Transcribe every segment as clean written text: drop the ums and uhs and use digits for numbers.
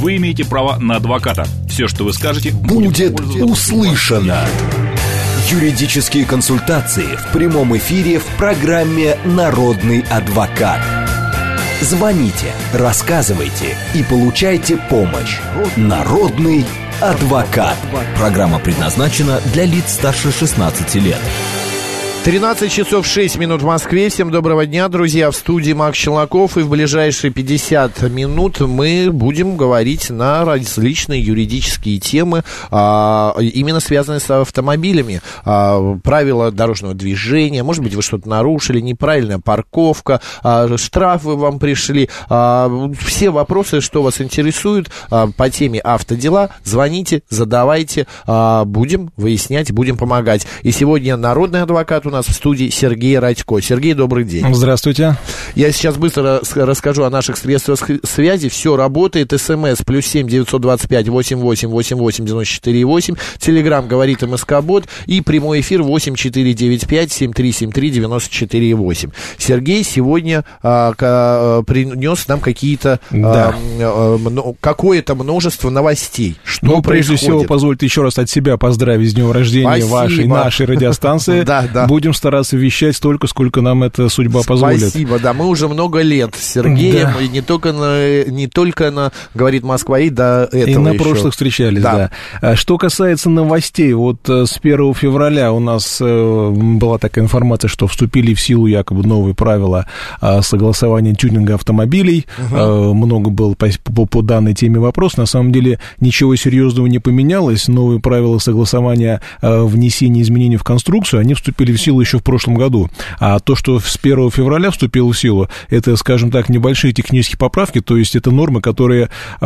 Вы имеете право на адвоката. Все, что вы скажете, будет услышано. Юридические консультации в прямом эфире в программе «Народный адвокат». Звоните, рассказывайте и получайте помощь. Народный адвокат. Программа предназначена для лиц старше 16 лет. 13 часов 6 минут в Москве. Всем доброго дня, друзья. В студии Макс Челноков. И в ближайшие 50 минут мы будем говорить на различные юридические темы, именно связанные с автомобилями. Правила дорожного движения. Может быть, вы что-то нарушили, неправильная парковка, штрафы вам пришли. Все вопросы, что вас интересует по теме автодела, звоните, задавайте. Будем выяснять, будем помогать. И сегодня народный адвокат у нас в студии Сергей Радько. Сергей, добрый день. Здравствуйте. Я сейчас быстро расскажу о наших средствах связи. Все работает. СМС +7 925 88 88 94 8. Телеграм говорит МСК-бот. И прямой эфир 8 495 7373 94 8. Сергей сегодня принес нам какие-то какое-то множество новостей. Что прежде всего, позвольте еще раз от себя поздравить с днем рождения вашей, нашей радиостанции. Будем стараться вещать столько, сколько нам эта судьба позволит. Спасибо, да, мы уже много лет с Сергеем, и не только на «Говорит Москва», и до этого и на прошлых встречались, да. Что касается новостей, вот с 1 февраля у нас была такая информация, что вступили в силу якобы новые правила согласования тюнинга автомобилей. Много было по данной теме вопрос. На самом деле ничего серьезного не поменялось. Новые правила согласования внесения изменений в конструкцию, они вступили в силу еще в прошлом году. А то, что с 1 февраля вступило в силу, это, скажем так, небольшие технические поправки, то есть это нормы, которые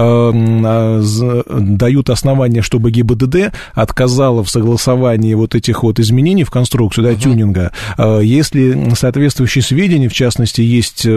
дают основания, чтобы ГИБДД отказала в согласовании вот этих вот изменений в конструкцию, тюнинга. Если соответствующие сведения, в частности, есть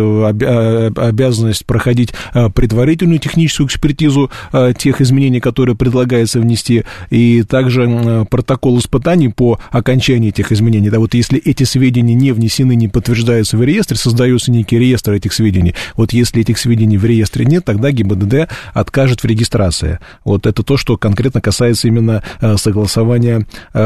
обязанность проходить предварительную техническую экспертизу тех изменений, которые предлагается внести, и также протокол испытаний по окончании этих изменений. Да, вот если эти сведения не внесены, не подтверждаются в реестре, создается некий реестр этих сведений. Вот если этих сведений в реестре нет, тогда ГИБДД откажет в регистрации. Вот это то, что конкретно касается именно согласования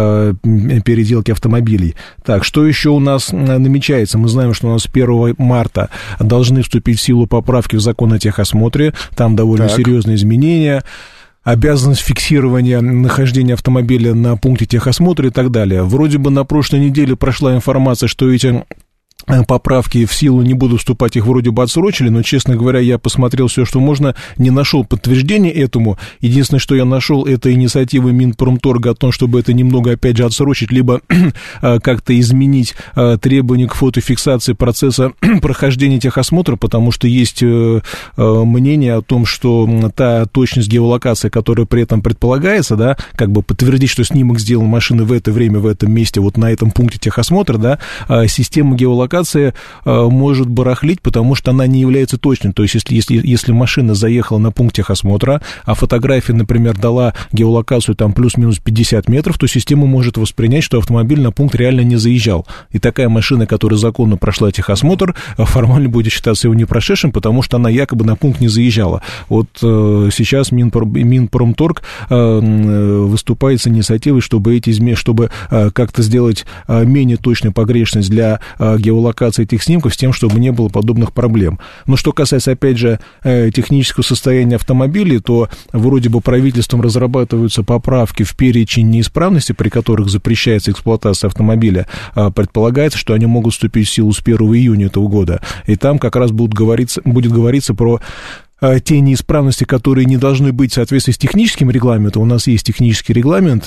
переделки автомобилей. Так, что еще у нас намечается? Мы знаем, что у нас 1 марта должны вступить в силу поправки в закон о техосмотре. Там довольно серьезные изменения. Обязанность фиксирования нахождения автомобиля на пункте техосмотра и так далее. Вроде бы на прошлой неделе прошла информация, что эти поправки в силу не будут вступать, их вроде бы отсрочили, но, честно говоря, я посмотрел все, что можно, не нашел подтверждения этому. Единственное, что я нашел, это инициатива Минпромторга о том, чтобы это немного, опять же, отсрочить, либо как-то изменить требования к фотофиксации процесса прохождения техосмотра, потому что есть мнение о том, что та точность геолокации, которая при этом предполагается, да, как бы подтвердить, что снимок сделан машины в это время, в этом месте, вот на этом пункте техосмотра, да, система геолокации может барахлить, потому что она не является точной. То есть, если машина заехала на пункт техосмотра, а фотография, например, дала геолокацию там плюс-минус 50 метров, то система может воспринять, что автомобиль на пункт реально не заезжал. И такая машина, которая законно прошла техосмотр, формально будет считаться его не прошедшим, потому что она якобы на пункт не заезжала. Вот сейчас Минпромторг выступает с инициативой, чтобы как-то сделать менее точную погрешность для геолокации этих снимков, с тем, чтобы не было подобных проблем. Но что касается, опять же, технического состояния автомобилей, то вроде бы правительством разрабатываются поправки в перечень неисправностей, при которых запрещается эксплуатация автомобиля. Предполагается, что они могут вступить в силу с 1 июня этого года. И там как раз будет говориться про те неисправности, которые не должны быть в соответствии с техническим регламентом. У нас есть технический регламент,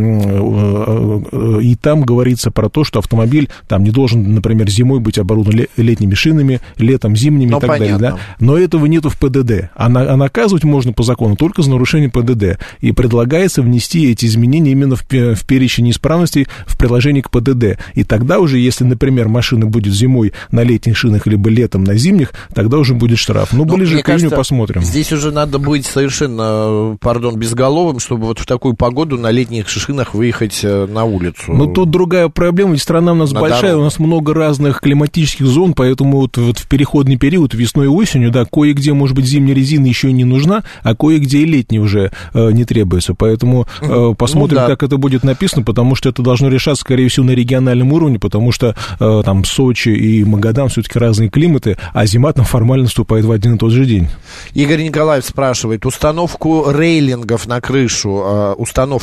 и там говорится про то, что автомобиль там не должен, например, зимой быть оборудован летними шинами, летом зимними и так далее. Да? Но этого нету в ПДД. А наказывать можно по закону только за нарушение ПДД. И предлагается внести эти изменения именно в перечень неисправностей в приложении к ПДД. И тогда уже, если, например, машина будет зимой на летних шинах, либо летом на зимних, тогда уже будет штраф. Но ближе к июню посмотрим. Здесь уже надо быть совершенно, безголовым, чтобы вот в такую погоду на летних шинах выехать на улицу. Но тут другая проблема, ведь страна у нас большая, дорогу. У нас много разных климатических зон, поэтому вот в переходный период весной и осенью, да, кое-где, может быть, зимняя резина еще не нужна, а кое-где и летняя уже не требуется. Поэтому посмотрим, как это будет написано, потому что это должно решаться, скорее всего, на региональном уровне, потому что там Сочи и Магадан все-таки разные климаты, а зима там формально наступает в один и тот же день. Игорь Николаев спрашивает, установка, рейлингов на крышу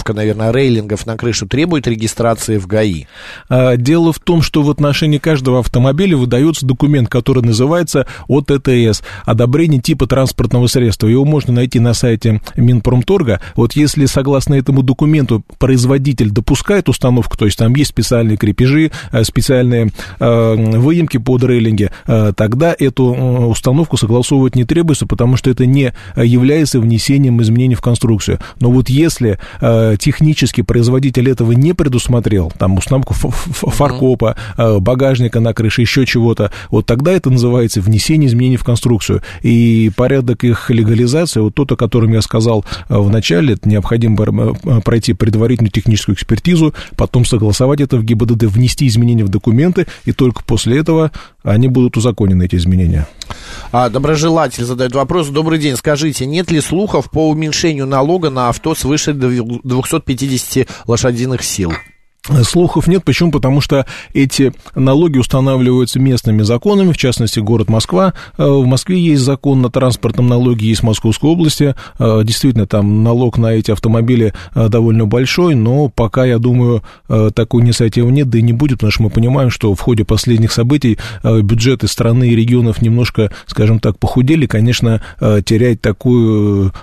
требует регистрации в ГАИ? Дело в том, что в отношении каждого автомобиля выдается документ, который называется ОТТС, одобрение типа транспортного средства. Его можно найти на сайте Минпромторга. Вот если согласно этому документу производитель допускает установку, то есть там есть специальные крепежи, специальные выемки под рейлинги, тогда эту установку согласовывать не требуется, потому что это не является внесением изменений в конструкцию. Но вот если технически производитель этого не предусмотрел, там установку фаркопа, багажника на крыше, еще чего-то, вот тогда это называется внесение изменений в конструкцию. И порядок их легализации, вот тот, о котором я сказал в начале, это необходимо пройти предварительную техническую экспертизу, потом согласовать это в ГИБДД, внести изменения в документы, и только после этого они будут узаконены, эти изменения. Доброжелатель задает вопрос. Добрый день, скажите, нет ли слухов по уменьшению налога на авто свыше 250 лошадиных сил? Слухов нет. Почему? Потому что эти налоги устанавливаются местными законами, в частности, город Москва. В Москве есть закон на транспортном налоге, есть в Московской области. Действительно, там налог на эти автомобили довольно большой, но пока, я думаю, такой инициативы нет, да и не будет, потому что мы понимаем, что в ходе последних событий бюджеты страны и регионов немножко, скажем так, похудели. Конечно, терять такое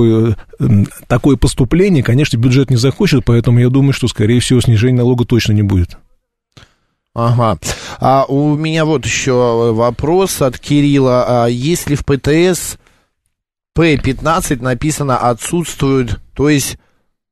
поступление, конечно, бюджет не захочет, поэтому я думаю, что, скорее всего, снижение налога точно не будет. Ага. У меня вот еще вопрос от Кирилла. Если в ПТС П-15 написано «отсутствует», то есть...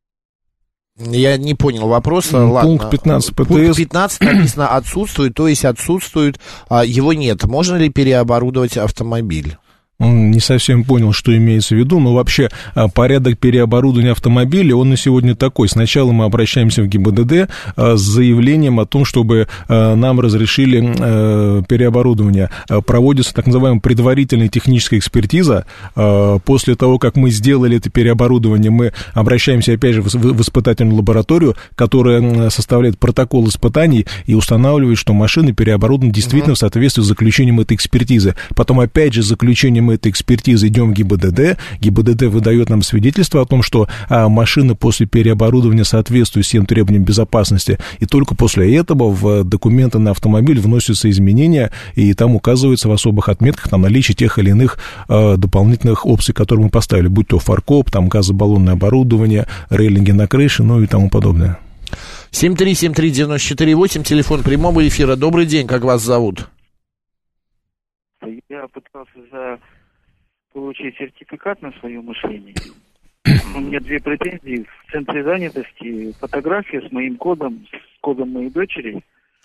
Я не понял вопроса. Ладно. Пункт 15 ПТС. Пункт 15 написано «отсутствует», то есть отсутствует, его нет. Можно ли переоборудовать автомобиль? Не совсем понял, что имеется в виду, но вообще порядок переоборудования автомобиля, он на сегодня такой. Сначала мы обращаемся в ГИБДД с заявлением о том, чтобы нам разрешили переоборудование. Проводится так называемая предварительная техническая экспертиза. После того, как мы сделали это переоборудование, мы обращаемся опять же в испытательную лабораторию, которая составляет протокол испытаний и устанавливает, что машина переоборудована действительно в соответствии с заключением этой экспертизы. Потом опять же заключением этой экспертизы идем в ГИБДД. ГИБДД выдает нам свидетельство о том, что машина после переоборудования соответствует всем требованиям безопасности, и только после этого в документы на автомобиль вносятся изменения, и там указывается в особых отметках там наличие тех или иных дополнительных опций, которые мы поставили, будь то фаркоп, там газобаллонное оборудование, рейлинги на крыше, ну и тому подобное. 7373948, телефон прямого эфира. Добрый день, как вас зовут? Я пытался получить сертификат на свое мышление. У меня две претензии. В центре занятости фотография с моим кодом, с кодом моей дочери.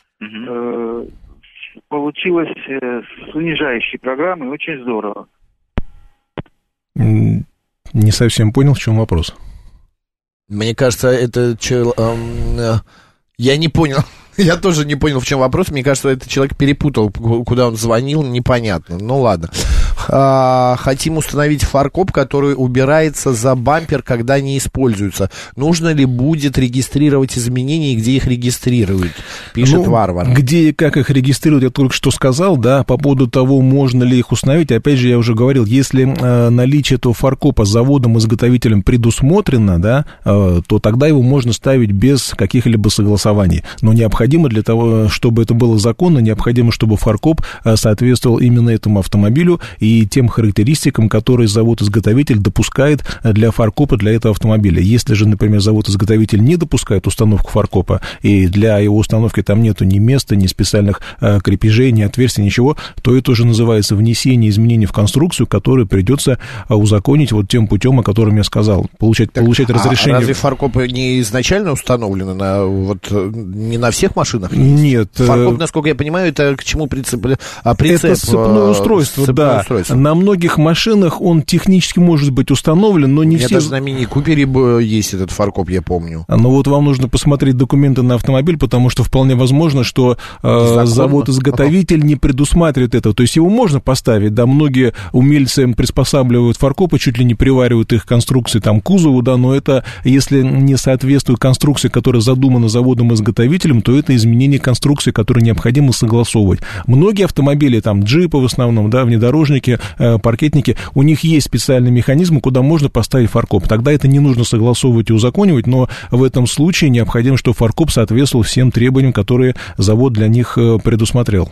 Получилось с унижающей программой, очень здорово. Не совсем понял, в чем вопрос. Мне кажется, это... Я не понял. Я тоже не понял, в чем вопрос. Мне кажется, этот человек перепутал, куда он звонил, непонятно. Ну, ладно. Хотим установить фаркоп, который убирается за бампер, когда не используется. Нужно ли будет регистрировать изменения и где их регистрируют? Пишет Варвар. Где и как их регистрируют, я только что сказал, да, по поводу того, можно ли их установить. Опять же, я уже говорил, если наличие этого фаркопа заводом-изготовителем предусмотрено, да, то тогда его можно ставить без каких-либо согласований. Но необходимо для того, чтобы это было законно, необходимо, чтобы фаркоп соответствовал именно этому автомобилю и тем характеристикам, которые завод-изготовитель допускает для фаркопа для этого автомобиля. Если же, например, завод-изготовитель не допускает установку фаркопа, и для его установки там нету ни места, ни специальных крепежей, ни отверстий, ничего, то это уже называется внесение изменений в конструкцию, которые придется узаконить вот тем путем, о котором я сказал, получать разрешение. Разве фаркопы не изначально установлены не на всех машинах? Нет. Фаркоп, насколько я понимаю, это к чему прицеп? Это сцепное устройство, да. устройство? На многих машинах он технически может быть установлен, но не все... Даже на мини-купере есть этот фаркоп, я помню. Но вот вам нужно посмотреть документы на автомобиль, потому что вполне возможно, что завод-изготовитель не предусматривает этого. То есть его можно поставить, да, многие умельцы приспосабливают фаркопы, чуть ли не приваривают их конструкции там к кузову, да, но это, если не соответствует конструкции, которая задумана заводом-изготовителем, то это изменение конструкции, которые необходимо согласовывать. Многие автомобили, там, джипы в основном, да, внедорожники, паркетники, у них есть специальные механизмы, куда можно поставить фаркоп. Тогда это не нужно согласовывать и узаконивать, но в этом случае необходимо, чтобы фаркоп соответствовал всем требованиям, которые завод для них предусмотрел.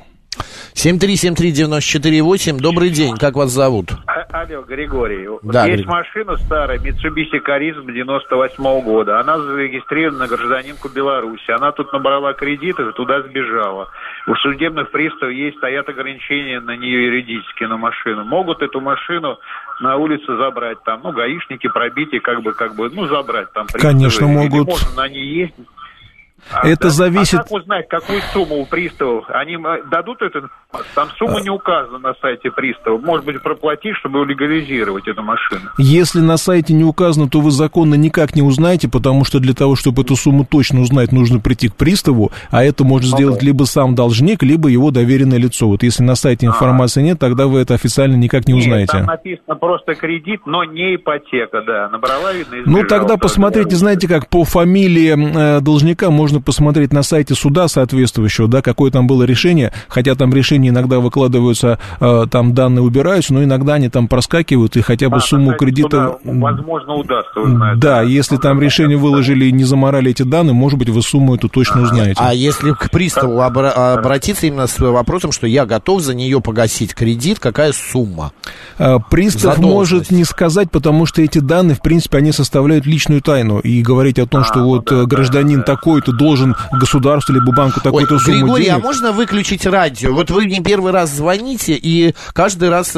7373948, добрый день, как вас зовут? Алло, Григорий. Да, есть Григорий. машина старая, Mitsubishi Carisma 98-го года. Она зарегистрирована на гражданинку Беларуси. Она тут набрала кредиты и туда сбежала. У судебных приставов стоят ограничения на нее юридически, на машину. Могут эту машину на улице забрать, там, гаишники пробить и забрать там. Конечно, могут. Или можно на ней ездить. Это зависит... А как узнать, какую сумму у приставов? Они дадут эту информацию? Там сумма не указана на сайте пристава. Может быть, проплатить, чтобы легализировать эту машину. Если на сайте не указано, то вы законно никак не узнаете, потому что для того, чтобы эту сумму точно узнать, нужно прийти к приставу, а это может сделать либо сам должник, либо его доверенное лицо. Вот если на сайте информации нет, тогда вы это официально никак не узнаете. Там написано просто кредит, но не ипотека, да. Набрала, видно, и сбежала. Ну, тогда посмотрите, знаете как, по фамилии должника можно посмотреть на сайте суда соответствующего, да, какое там было решение, хотя там решения иногда выкладываются, там данные убираются, но иногда они там проскакивают, и хотя бы сумму кредита... Возможно, удастся узнать. Да, если там решение выложили и не заморали эти данные, может быть, вы сумму эту точно узнаете. А если к приставу обратиться именно с вопросом, что я готов за нее погасить кредит, какая сумма? Пристав может не сказать, потому что эти данные, в принципе, они составляют личную тайну, и говорить о том, что вот гражданин такой-то должен государству либо банку такую-то сумму Григорий, денег. А можно выключить радио? Вот вы не первый раз звоните, и каждый раз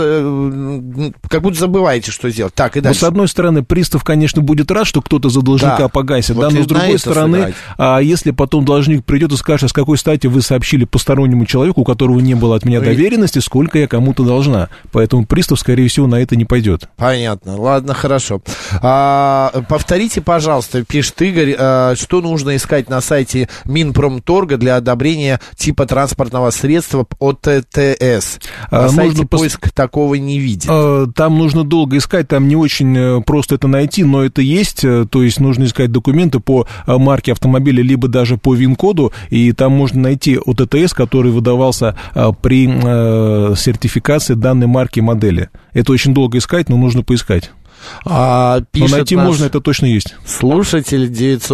как будто забываете, что сделать. Так, и дальше. Ну, с одной стороны, пристав, конечно, будет рад, что кто-то за должника погасит, вот, да, но с другой стороны, если потом должник придет и скажет, с какой стати вы сообщили постороннему человеку, у которого не было от меня доверенности, сколько я кому-то должна. Поэтому пристав, скорее всего, на это не пойдет. Понятно. Ладно, хорошо. Повторите, пожалуйста, пишет Игорь, что нужно искать на сайте Минпромторга для одобрения типа транспортного средства ОТТС. На сайте поиск такого не видит. Там нужно долго искать, там не очень просто это найти, но это есть, то есть нужно искать документы по марке автомобиля, либо даже по ВИН-коду, и там можно найти ОТТС, который выдавался при сертификации данной марки и модели. Это очень долго искать, но нужно поискать. Но найти можно, это точно есть. Слушатель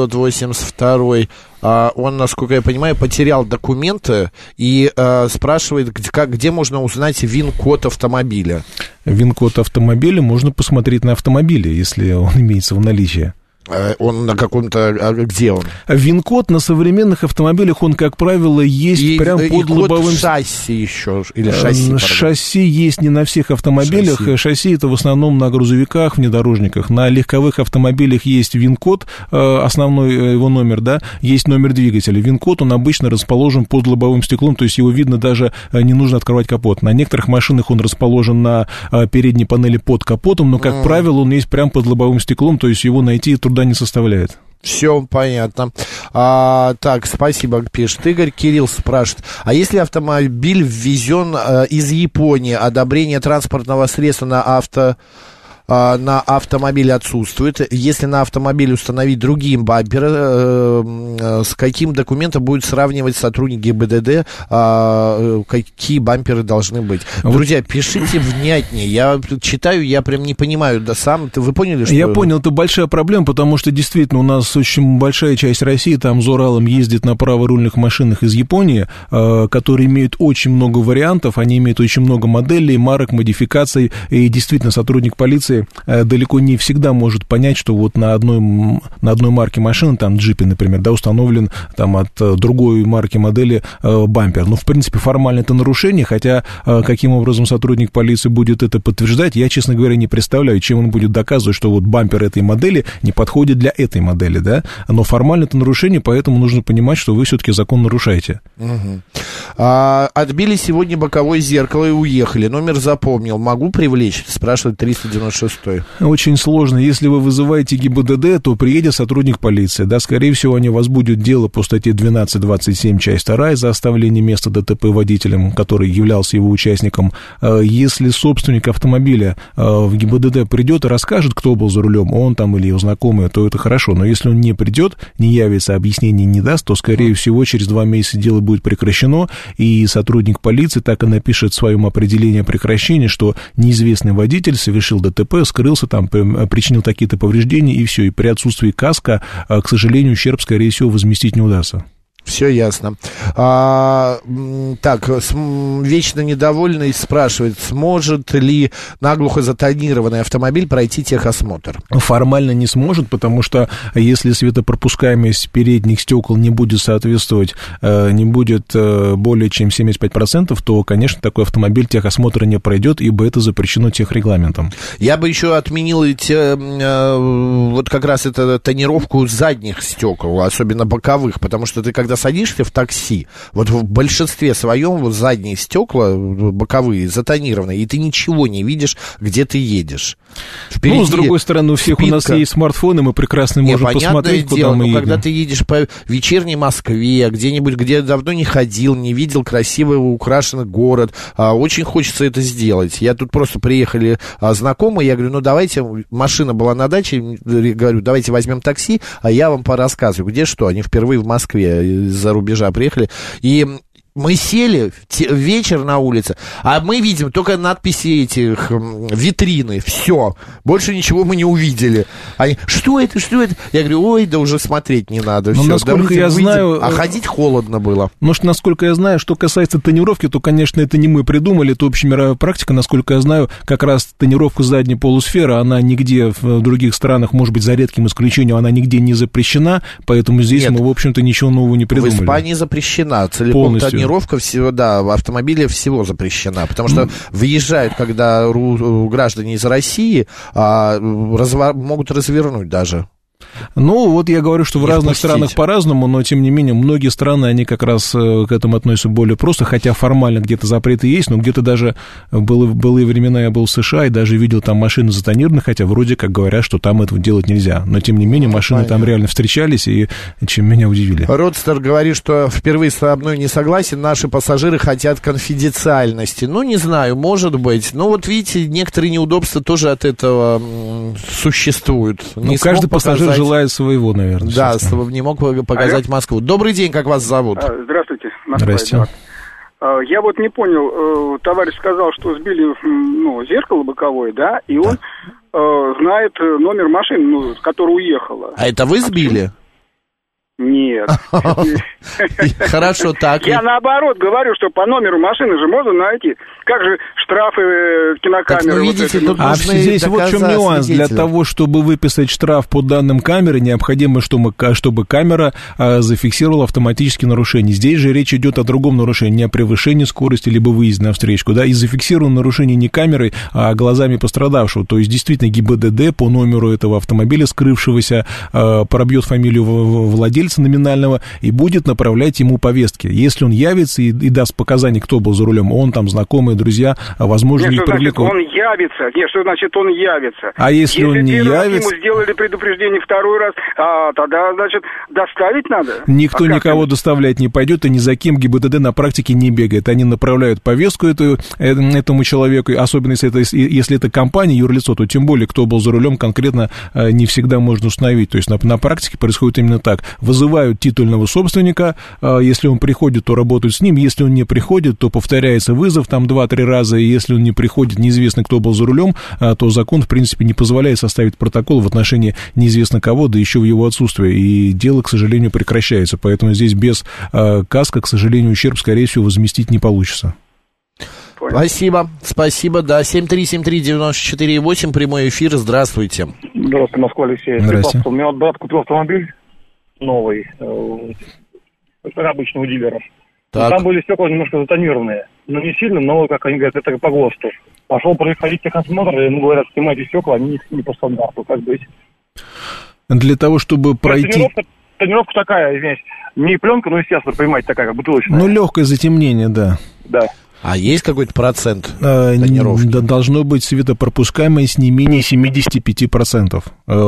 982, он, насколько я понимаю, потерял документы и спрашивает, где можно узнать ВИН-код автомобиля. ВИН-код автомобиля можно посмотреть на автомобиле, если он имеется в наличии. Он на каком-то... Где он? ВИН-код на современных автомобилях, он, как правило, есть прям под лобовым... шасси еще, или шасси, шасси есть не на всех автомобилях. Шасси это в основном на грузовиках, внедорожниках. На легковых автомобилях есть ВИН-код, основной его номер, да, есть номер двигателя. ВИН-код, он обычно расположен под лобовым стеклом, то есть его видно, даже не нужно открывать капот. На некоторых машинах он расположен на передней панели под капотом, но, как правило, он есть прям под лобовым стеклом, то есть его найти труда не составляет. Все понятно. Так, спасибо, пишет Игорь. Кирилл спрашивает, а если автомобиль ввезен из Японии, одобрение транспортного средства на автомобиле отсутствует. Если на автомобиле установить другие бамперы, с каким документом будет сравнивать сотрудник ГИБДД, какие бамперы должны быть? Друзья, пишите внятнее. Я читаю, я прям не понимаю. Да сам, вы поняли, что... Я понял, это большая проблема, потому что действительно у нас очень большая часть России, там за Уралом ездит на праворульных машинах из Японии, которые имеют очень много вариантов, они имеют очень много моделей, марок, модификаций, и действительно сотрудник полиции пользователь далеко не всегда может понять, что вот на одной марке машины, там, джипе, например, да, установлен там от другой марки модели бампер. Ну, в принципе, формально это нарушение, хотя каким образом сотрудник полиции будет это подтверждать, я, честно говоря, не представляю, чем он будет доказывать, что вот бампер этой модели не подходит для этой модели, да, но формально это нарушение, поэтому нужно понимать, что вы все-таки закон нарушаете. Отбили сегодня боковое зеркало и уехали. Номер запомнил. Могу привлечь? Спрашивает 396-й. Очень сложно. Если вы вызываете ГИБДД, то приедет сотрудник полиции. Да, скорее всего, они возбудят дело по статье 12.27, часть 2, за оставление места ДТП водителем, который являлся его участником. Если собственник автомобиля в ГИБДД придет и расскажет, кто был за рулем, он там или его знакомый, то это хорошо. Но если он не придет, не явится, объяснений не даст, то, скорее всего, через 2 месяца дело будет прекращено, и сотрудник полиции так и напишет в своем определении прекращения, что неизвестный водитель совершил ДТП, скрылся там, причинил какие-то повреждения, и все. И при отсутствии каска, к сожалению, ущерб, скорее всего, возместить не удастся. Все ясно. Так, вечно недовольный спрашивает, сможет ли наглухо затонированный автомобиль пройти техосмотр? Формально не сможет, потому что если светопропускаемость передних стекол не будет соответствовать, не будет более чем 75%, то, конечно, такой автомобиль техосмотра не пройдет, ибо это запрещено техрегламентом. Я бы еще отменил вот как раз эту тонировку задних стекол, особенно боковых, потому что ты, когда садишься в такси, вот в большинстве своем вот задние стекла боковые затонированные, и ты ничего не видишь, где ты едешь. Впереди с другой стороны, у всех спинка. У нас есть смартфоны, мы прекрасно можем посмотреть, дело, куда мы едем. Когда ты едешь по вечерней Москве, где-нибудь, где давно не ходил, не видел красивый украшенный город, очень хочется это сделать. Я тут просто приехали знакомые, я говорю, давайте, машина была на даче, говорю, давайте возьмем такси, а я вам порассказываю, где что. Они впервые в Москве из-за рубежа приехали, и мы сели, вечер на улице, а мы видим только надписи этих, витрины, все, больше ничего мы не увидели. Они, что это? Я говорю, ой, да уже смотреть не надо. Но все, насколько я знаю... А ходить холодно было. Но насколько я знаю, что касается тонировки, то, конечно, это не мы придумали, это общемировая практика. Насколько я знаю, как раз тонировка задней полусферы, она нигде в других странах, может быть, за редким исключением, она нигде не запрещена, поэтому здесь мы, в общем-то, ничего нового не придумали. В Испании запрещена целиком полностью. Тонировка всего, да, в автомобиле всего запрещена, потому что въезжают, когда граждане из России, могут развернуть даже. Ну, вот я говорю, что в разных странах по-разному, но, тем не менее, многие страны, они как раз к этому относятся более просто, хотя формально где-то запреты есть, но где-то даже былые времена я был в США и даже видел там машины затонированные, хотя вроде как говорят, что там этого делать нельзя. Но, тем не менее, машины там реально встречались, и чем меня удивили. Родстер говорит, что впервые со мной не согласен, наши пассажиры хотят конфиденциальности. Ну, не знаю, может быть. Но вот видите, некоторые неудобства тоже от этого существуют. Каждый пассажир желает своего, наверное. Да, не мог показать Москву. Добрый день, как вас зовут? Здравствуйте. Здрасте. Я вот не понял, товарищ сказал, что сбили зеркало боковое, да, и он знает номер машины, которая уехала. А это вы сбили? Нет. Хорошо, так. Я наоборот говорю, что по номеру машины же можно найти. Как же штрафы кинокамеры? Видите, тут здесь вот в чем нюанс. Для того, чтобы выписать штраф по данным камеры, необходимо, чтобы камера зафиксировала автоматически нарушение. Здесь же речь идет о другом нарушении, не о превышении скорости, либо выезде на встречку. Да, и зафиксировано нарушение не камерой, а глазами пострадавшего. То есть, действительно, ГИБДД по номеру этого автомобиля, скрывшегося, пробьет фамилию владельца номинального и будет направлять ему повестки. Если он явится и даст показания, кто был за рулем, он там, знакомые, друзья, возможно, их привлекут. Он явится? Нет, что значит он явится? А если он не явится... Ему сделали предупреждение второй раз, тогда, значит, доставить надо? Никто никого доставлять не пойдет, и ни за кем ГИБДД на практике не бегает. Они направляют повестку этому человеку, особенно если это компания, юрлицо, то тем более, кто был за рулем, конкретно не всегда можно установить. То есть на практике происходит именно так. Вызывают титульного собственника, если он приходит, то работают с ним, если он не приходит, то повторяется вызов там 2-3 раза, и если он не приходит, неизвестно, кто был за рулем, то закон, в принципе, не позволяет составить протокол в отношении неизвестно кого, да еще в его отсутствие, и дело, к сожалению, прекращается, поэтому здесь без каска, к сожалению, ущерб, скорее всего, возместить не получится. Спасибо, да. 7373948, прямой эфир, здравствуйте. Здравствуйте, Москва, Алексей. Здравствуйте. У меня вот брат купил автомобиль новый, обычный у дилеров. Там были стекла немножко затонированные, но не сильно, но, как они говорят, это по ГОСТу. Пошел проходить техосмотр, и ему говорят, снимайте стекла, они не по стандарту, как быть. Для того, чтобы пройти... Тонировка такая, извиняюсь, не пленка, но, естественно, понимаете, такая, как бутылочная. Ну, легкое затемнение, да. Да. А есть какой-то процент тонировки? Должно быть светопропускаемость не менее 75%.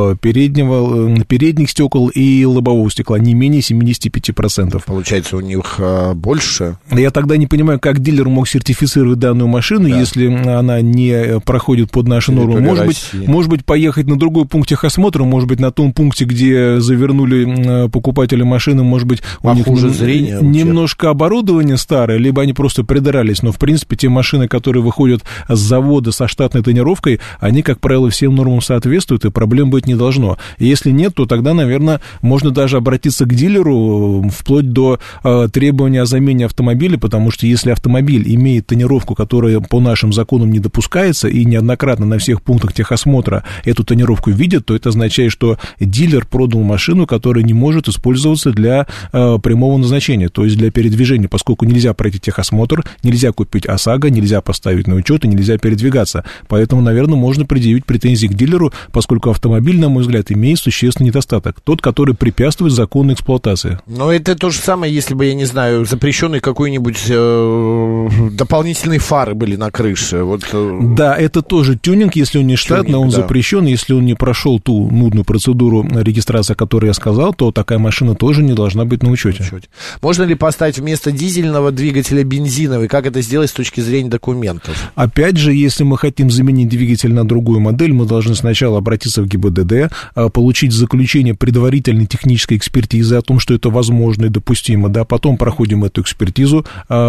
Передних стекол и лобового стекла не менее 75%. Получается, у них больше? Я тогда не понимаю, как дилер мог сертифицировать данную машину, если она не проходит под наши нормы. Может быть, поехать на другой пункт техосмотра, может быть, на том пункте, где завернули покупателя машины, может быть, у них немножко оборудование старое, либо они просто придрались. Но, в принципе, те машины, которые выходят с завода со штатной тонировкой, они, как правило, всем нормам соответствуют, и проблем быть не должно. И если нет, то тогда, наверное, можно даже обратиться к дилеру вплоть до требования о замене автомобиля, потому что если автомобиль имеет тонировку, которая по нашим законам не допускается, и неоднократно на всех пунктах техосмотра эту тонировку видят, то это означает, что дилер продал машину, которая не может использоваться для прямого назначения, то есть для передвижения, поскольку нельзя пройти техосмотр, нельзя купить ОСАГО, нельзя поставить на учет и нельзя передвигаться. Поэтому, наверное, можно предъявить претензии к дилеру, поскольку автомобиль, на мой взгляд, имеет существенный недостаток. Тот, который препятствует законной эксплуатации. Но это то же самое, если бы, я не знаю, запрещенный какой-нибудь дополнительные фары были на крыше. Да, это тоже тюнинг, если он не штатный, он запрещен. Если он не прошел ту нудную процедуру регистрации, о которой я сказал, то такая машина тоже не должна быть на учете. Можно ли поставить вместо дизельного двигателя бензиновый? Как это сделать с точки зрения документов? Опять же, если мы хотим заменить двигатель на другую модель, мы должны сначала обратиться в ГИБДД, получить заключение предварительной технической экспертизы о том, что это возможно и допустимо, да, потом проходим эту экспертизу,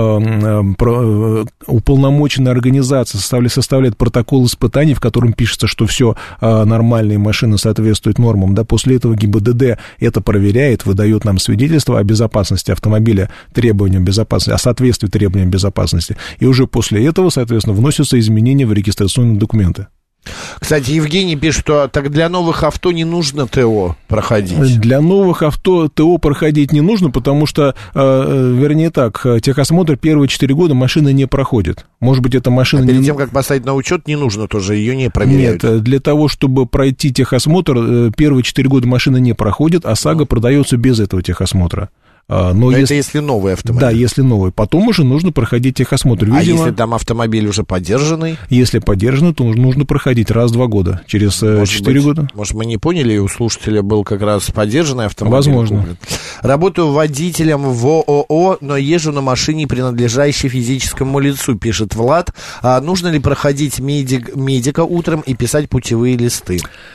уполномоченная организация составляет протокол испытаний, в котором пишется, что все нормально и машина соответствует нормам, да, после этого ГИБДД это проверяет, выдает нам свидетельство о безопасности автомобиля, требованиям безопасности, о соответствии требованиям безопасности, и уже после этого, соответственно, вносятся изменения в регистрационные документы. Кстати, Евгений пишет, что так для новых авто не нужно ТО проходить. Для новых авто ТО проходить не нужно, потому что, вернее так, техосмотр первые 4 года машина не проходит. Может быть, эта машина... перед тем, как поставить на учет, не нужно тоже, ее не проверяют. Нет, для того, чтобы пройти техосмотр, первые 4 года машина не проходит, а ОСАГО продается без этого техосмотра. Но это если новый автомобиль. Да, если новый. Потом уже нужно проходить техосмотр. Видимо, если там автомобиль уже подержанный? Если подержанный, то нужно проходить раз в 2 года. Через 4 года. Может, мы не поняли, и у слушателя был как раз подержанный автомобиль. Возможно. Куплен. Работаю водителем в ООО, но езжу на машине, принадлежащей физическому лицу, пишет Влад. Нужно ли проходить медика утром и писать путевые листы?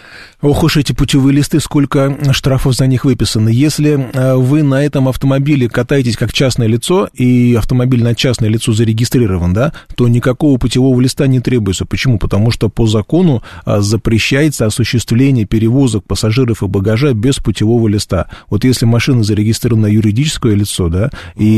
Ох уж эти путевые листы, сколько штрафов за них выписано. Если вы на этом автомобиле катаетесь как частное лицо, и автомобиль на частное лицо зарегистрирован, да, то никакого путевого листа не требуется. Почему? Потому что по закону запрещается осуществление перевозок пассажиров и багажа без путевого листа. Вот если машина зарегистрирована на юридическое лицо, да,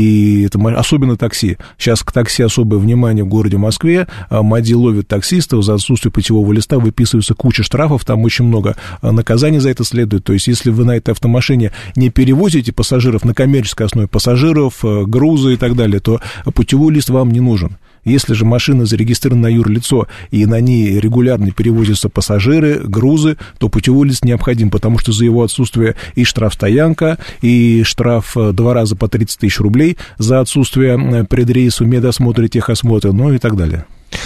и это особенно такси. Сейчас к такси особое внимание в городе Москве. МАДИ ловит таксистов за отсутствие путевого листа, выписывается куча штрафов, там очень много наказание за это следует. То есть, если вы на этой автомашине не перевозите пассажиров на коммерческой основе, пассажиров, грузы и так далее, то путевой лист вам не нужен. Если же машина зарегистрирована на юрлицо, и на ней регулярно перевозятся пассажиры, грузы, то путевой лист необходим, потому что за его отсутствие и штрафстоянка, и штраф 2 раза по 30 тысяч рублей за отсутствие предрейса, медосмотра, техосмотра, ну и так далее.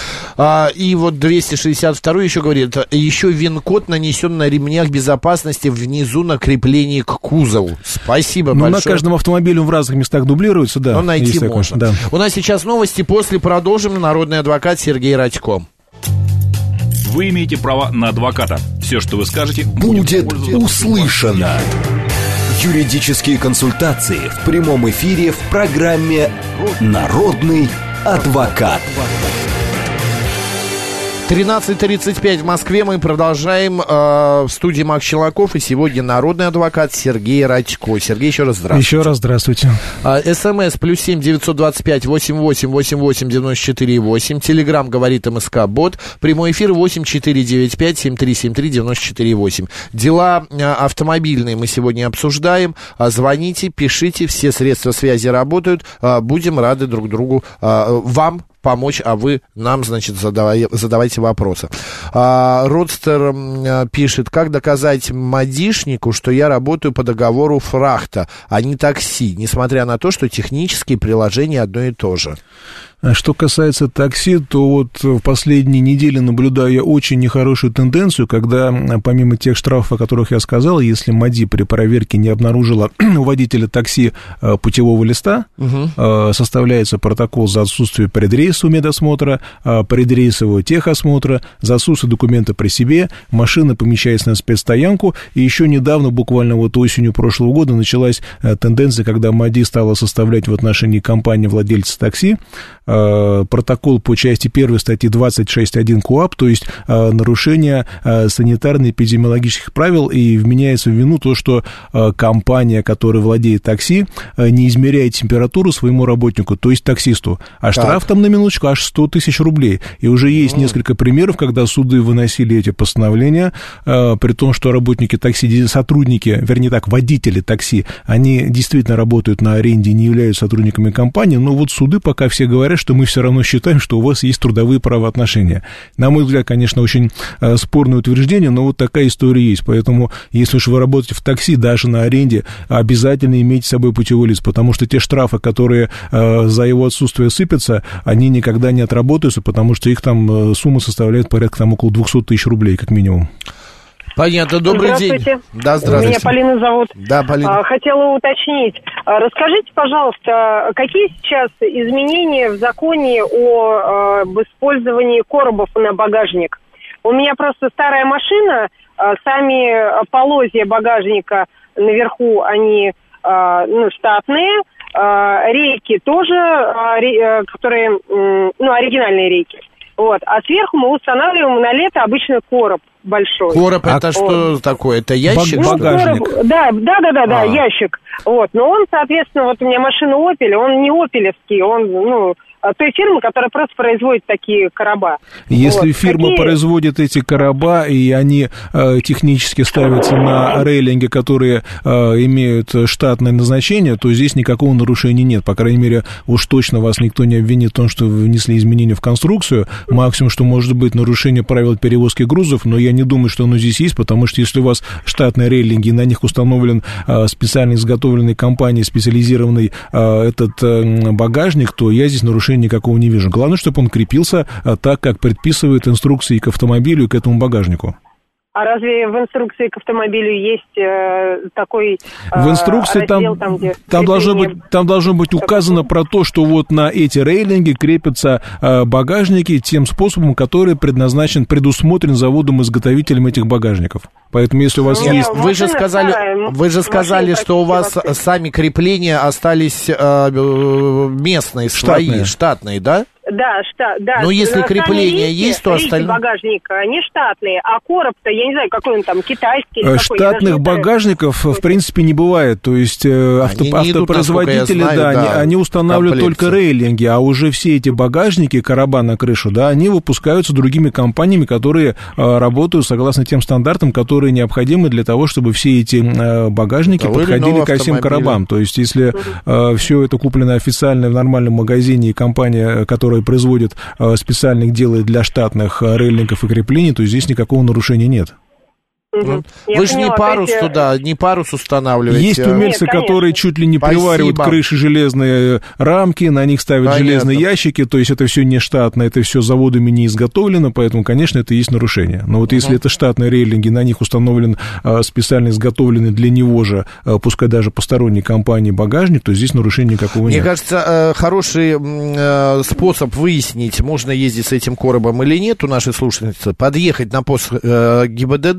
И вот 262 еще говорит, еще ВИН-код нанесен на ремнях безопасности внизу на креплении к кузову. Спасибо большое. На каждом автомобиле в разных местах дублируется, да. Но найти можно. Да. У нас сейчас новости, после продолжим. Народный адвокат Сергей Радько. Вы имеете право на адвоката. Все, что вы скажете, будет услышано. Юридические консультации в прямом эфире в программе «Народный адвокат». 13:35 в Москве. Мы продолжаем в студии Макс Челноков. И сегодня народный адвокат Сергей Радько. Сергей, еще раз здравствуйте. Еще раз здравствуйте. СМС +7 925 88 88 94 8. Телеграм говорит МСК Бот. Прямой эфир 8 495 7373 94 8. Дела автомобильные мы сегодня обсуждаем. Звоните, пишите, все средства связи работают. Будем рады друг другу, вам помочь, а вы нам, значит, задавайте вопросы. Родстер пишет: как доказать модишнику, что я работаю по договору фрахта, а не такси, несмотря на то, что технические приложения одно и то же? Что касается такси, то вот в последние недели наблюдаю я очень нехорошую тенденцию, когда помимо тех штрафов, о которых я сказал, если МАДИ при проверке не обнаружила у водителя такси путевого листа, составляется протокол за отсутствие предрейсового медосмотра, предрейсового техосмотра, за отсутствие документа при себе, машина помещается на спецстоянку, и еще недавно, буквально вот осенью прошлого года, началась тенденция, когда МАДИ стала составлять в отношении компании владельца такси протокол по части 1 статьи 26.1 КоАП, то есть нарушение санитарно-эпидемиологических правил, и вменяется в вину то, что компания, которая владеет такси, не измеряет температуру своему работнику, то есть таксисту. А штраф там на минуточку аж 100 тысяч рублей. И уже есть несколько примеров, когда суды выносили эти постановления, при том, что работники такси, сотрудники, вернее так, водители такси, они действительно работают на аренде и не являются сотрудниками компании, но вот суды пока все говорят, что мы все равно считаем, что у вас есть трудовые правоотношения. На мой взгляд, конечно, очень спорное утверждение, но вот такая история есть. Поэтому, если уж вы работаете в такси, даже на аренде, обязательно имейте с собой путевой лист, потому что те штрафы, которые за его отсутствие сыпятся, они никогда не отработаются, потому что их там сумма составляет порядка там около 200 тысяч рублей, как минимум. Понятно, добрый день. Да, здравствуйте. Меня Полина зовут. Да, Полина. Хотела уточнить. Расскажите, пожалуйста, какие сейчас изменения в законе об использовании коробов на багажник? У меня просто старая машина, сами полозья багажника наверху, они штатные, рейки тоже, которые, оригинальные рейки. Вот. А сверху мы устанавливаем на лето обычно короб большой. Короб это что такое? Это ящик? Багажник. Короб, да, ящик. Вот. Но он, соответственно, вот у меня машина Opel, он не опелевский, он, той фирмы, которая просто производит такие короба. Если фирма производит эти короба, и они технически ставятся на рейлинге, которые имеют штатное назначение, то здесь никакого нарушения нет. По крайней мере, уж точно вас никто не обвинит в том, что вы внесли изменения в конструкцию. Максимум, что может быть нарушение правил перевозки грузов, но я не думаю, что оно здесь есть, потому что если у вас штатные рейлинги, и на них установлен специально изготовленной компанией специализированный этот багажник, то я здесь нарушения никакого не вижу. Главное, чтобы он крепился так, как предписывают инструкции к автомобилю и к этому багажнику. А разве в инструкции к автомобилю есть такой в инструкции раздел, там должно быть указано про то, что вот на эти рейлинги крепятся багажники тем способом, который предусмотрен заводом-изготовителем этих багажников. Поэтому если у вас есть... Вы же сказали, что у вас сами крепления остались местные, штатные, да? Да. Но если крепление есть, то остальные... багажника, они штатные, а короб-то, я не знаю, какой он там, китайский или какой. Штатных багажников, в принципе, не бывает. То есть автопроизводители, они устанавливают только рейлинги, а уже все эти багажники, короба на крышу, да, они выпускаются другими компаниями, которые работают согласно тем стандартам, которые необходимы для того, чтобы все эти багажники подходили ко всем коробам. То есть если все это куплено официально в нормальном магазине, и компания, которая производит специальных делает для штатных рейлингов и креплений, то здесь никакого нарушения нет. Вы же не парус устанавливаете. Есть умельцы, которые чуть ли не приваривают крыши железные рамки, на них ставят железные ящики, то есть это все не штатно, это все заводами не изготовлено, поэтому, конечно, это есть нарушение. Но вот если это штатные рейлинги, на них установлен специально изготовленный для него же, пускай даже посторонней компании багажник, то здесь нарушения никакого нет. Мне кажется, хороший способ выяснить, можно ездить с этим коробом или нет, у нашей слушательницы, подъехать на пост ГИБДД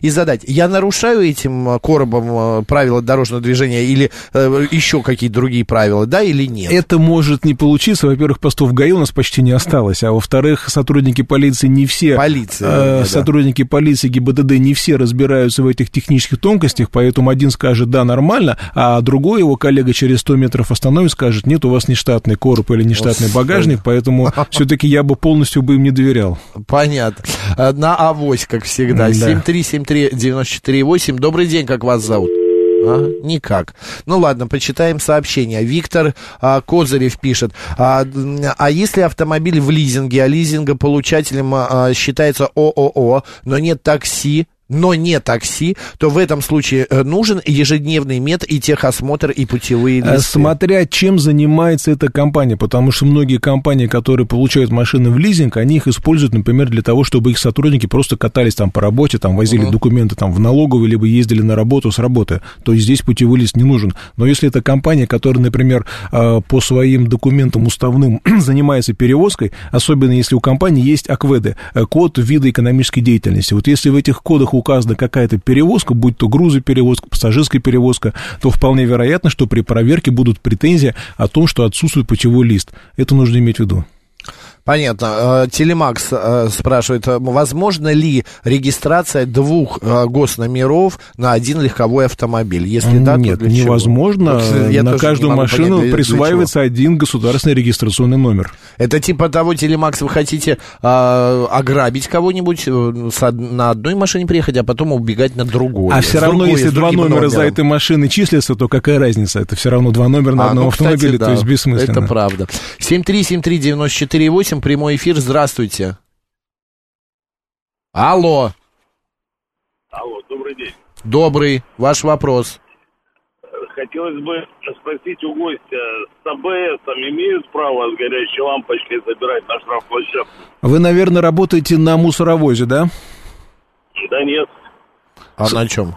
и задать, я нарушаю этим коробом правила дорожного движения или еще какие-то другие правила, да или нет? Это может не получиться. Во-первых, постов ГАИ у нас почти не осталось, а во-вторых, сотрудники полиции не все... Сотрудники полиции ГИБДД не все разбираются в этих технических тонкостях, поэтому один скажет, да, нормально, а другой его коллега через 100 метров остановит, скажет, нет, у вас нештатный короб или нештатный багажник, поэтому все-таки я бы полностью им не доверял. Понятно. На авось, как всегда. 7373948. Добрый день, как вас зовут? Никак. Ну ладно, почитаем сообщение. Виктор Козырев пишет. А если автомобиль в лизинге, а лизингополучателем считается ООО, но нет такси, то в этом случае нужен ежедневный мед и техосмотр, и путевые листы. Смотря чем занимается эта компания, потому что многие компании, которые получают машины в лизинг, они их используют, например, для того, чтобы их сотрудники просто катались там по работе, там возили документы там в налоговую, либо ездили на работу с работы. То есть здесь путевой лист не нужен. Но если это компания, которая, например, по своим документам уставным занимается перевозкой, особенно если у компании есть АКВЭДы, код вида экономической деятельности. Вот если в этих кодах указана какая-то перевозка, будь то грузоперевозка, пассажирская перевозка, то вполне вероятно, что при проверке будут претензии о том, что отсутствует путевой лист. Это нужно иметь в виду. Понятно. Телемакс спрашивает, возможно ли регистрация 2 госномеров на один легковой автомобиль? Если да, нет, то для невозможно. Чего? На каждую машину присваивается один государственный регистрационный номер. Это типа того, Телемакс, вы хотите ограбить кого-нибудь, на одной машине приехать, а потом убегать на другой. А все равно, если 2 номера за этой машиной числятся, то какая разница? Это все равно 2 номера на одном автомобиле, да, то есть бессмысленно. Это правда. 7373948, прямой эфир, здравствуйте. Алло, добрый день. Добрый, ваш вопрос. Хотелось бы спросить у гостя, с АБСом имеют право с горящей лампочкой забирать на штрафплощадку? Вы, наверное, работаете на мусоровозе, да? Да нет. А на чем?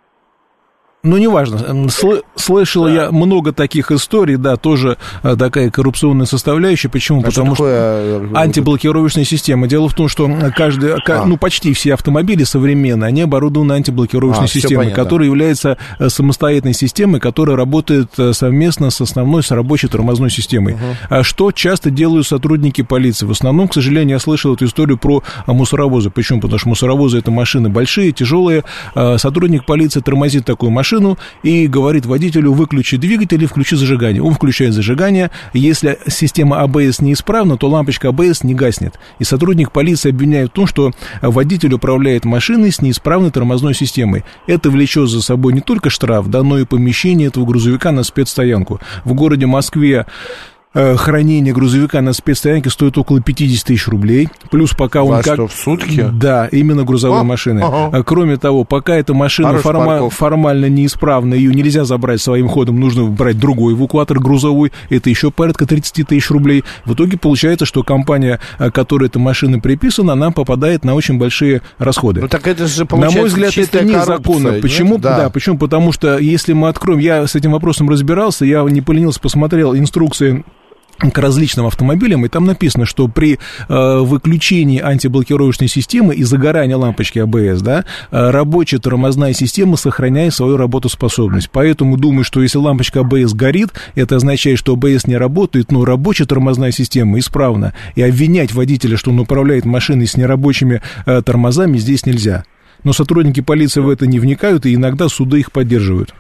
Ну, неважно. Слышал я много таких историй, да, тоже такая коррупционная составляющая. Почему? Потому что антиблокировочная система. Дело в том, что почти все автомобили современные, они оборудованы антиблокировочной системой, которая является самостоятельной системой, которая работает совместно с основной, с рабочей тормозной системой. Что часто делают сотрудники полиции? В основном, к сожалению, я слышал эту историю про мусоровозы. Почему? Потому что мусоровозы — это машины большие, тяжелые. Сотрудник полиции тормозит такую машину и говорит водителю: выключи двигатель и включи зажигание. Он включает зажигание. Если система АБС неисправна, то лампочка АБС не гаснет. И сотрудник полиции обвиняет в том, что водитель управляет машиной с неисправной тормозной системой. Это влечет за собой не только штраф, но и помещение этого грузовика на спецстоянку. В городе Москве хранение грузовика на спецстоянке стоит около 50 тысяч рублей. Плюс пока он что, в сутки? Да, именно грузовой машины. Кроме того, пока эта машина формально неисправна, ее нельзя забрать своим ходом, нужно брать другой эвакуатор грузовой. Это еще порядка 30 тысяч рублей. В итоге получается, что компания, которой эта машина приписана, она попадает на очень большие расходы. Ну так это же получается, на мой взгляд, это незаконно. Почему? Да, почему? Потому что если мы откроем, я с этим вопросом разбирался, я не поленился, посмотрел инструкции к различным автомобилям, и там написано, что при выключении антиблокировочной системы и загорании лампочки АБС, да, рабочая тормозная система сохраняет свою работоспособность. Поэтому думаю, что если лампочка АБС горит, это означает, что АБС не работает, но рабочая тормозная система исправна. И обвинять водителя, что он управляет машиной с нерабочими тормозами, здесь нельзя. Но сотрудники полиции в это не вникают, и иногда суды их поддерживают.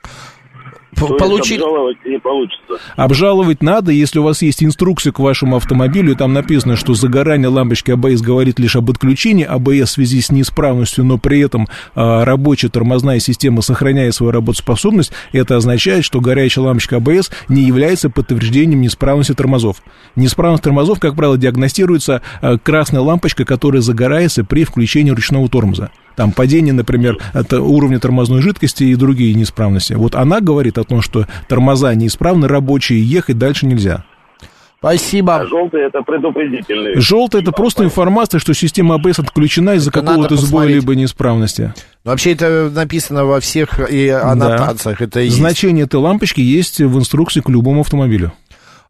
Обжаловать не получится. Обжаловать надо, если у вас есть инструкция к вашему автомобилю, и там написано, что загорание лампочки АБС говорит лишь об отключении АБС в связи с неисправностью, но при этом рабочая тормозная система сохраняет свою работоспособность, это означает, что горящая лампочка АБС не является подтверждением неисправности тормозов. Неисправность тормозов, как правило, диагностируется красной лампочкой, которая загорается при включении ручного тормоза. Там падение, например, от уровня тормозной жидкости и другие неисправности. Вот она говорит о том, что тормоза неисправны, рабочие, ехать дальше нельзя. Спасибо. А желтый — это предупредительный. Желтый — это просто информация, что система АБС отключена из-за какого-то сбоя либо неисправности. Но вообще это написано во всех и аннотациях. Да. Это есть. Значение этой лампочки есть в инструкции к любому автомобилю.